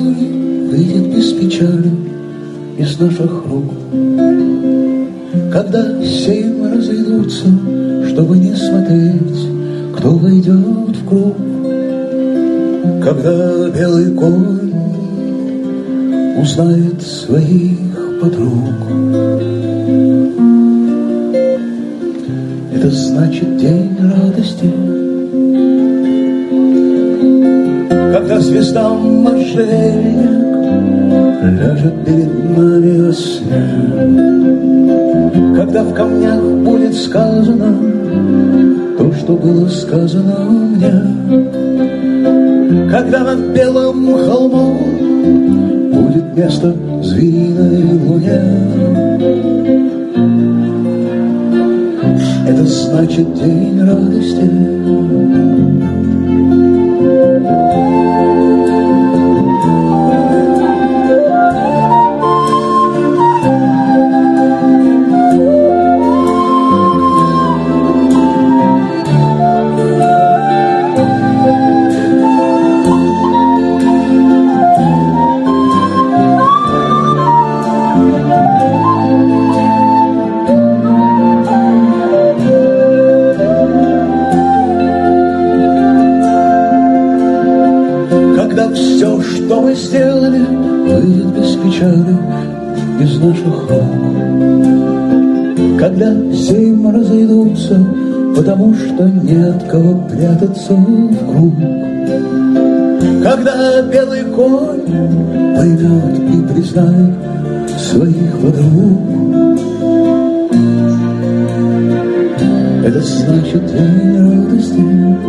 выйдет без печали из наших рук. Когда 7 разойдутся, чтобы не смотреть, кто войдет в круг. Когда белый конь узнает своих подруг, это значит день радости. Когда звезда можжевельник ляжет перед нами во сне, когда в камнях будет сказано то, что было сказано мне, когда над белым холмом будет место звериной луне, это значит день радости. Все, что мы сделали, выйдет без печали из наших рук. Когда 7 разойдутся, потому что нет кого прятаться в круг. Когда белый конь пойдет и признает своих подруг, это значит день радости.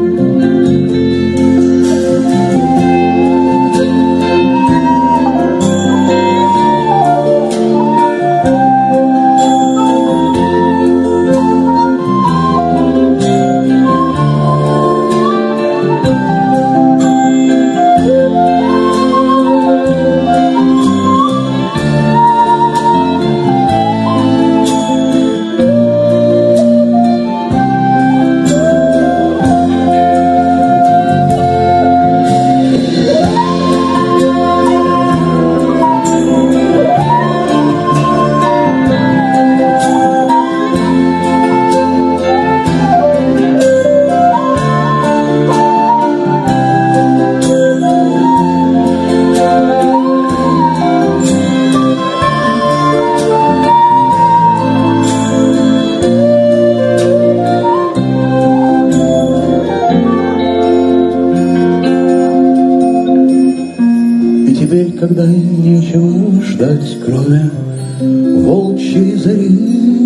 Когда нечего ждать, кроме волчьей зари,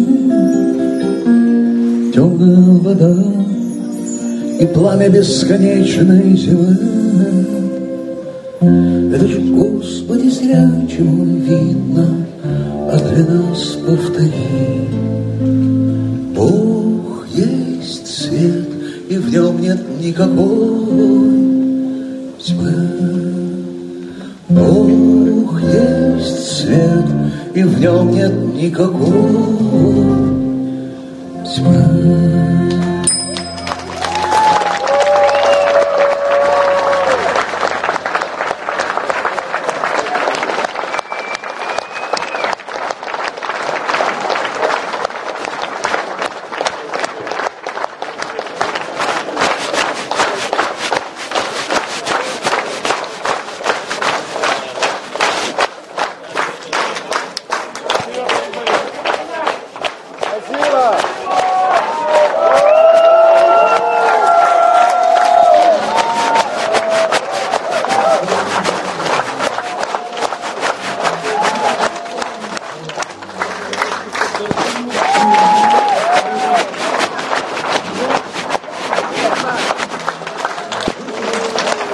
темная вода и пламя бесконечной зимы. Это ж, Господи, зря чего видно, а для нас повтори. Бог есть свет, и в нем нет никакой тьмы. Бог есть свет, и в нем нет никакой тьмы.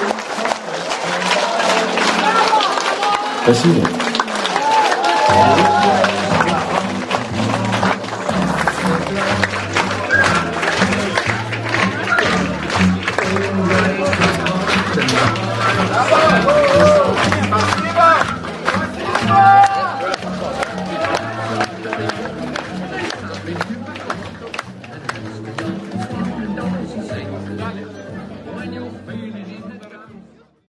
Спасибо.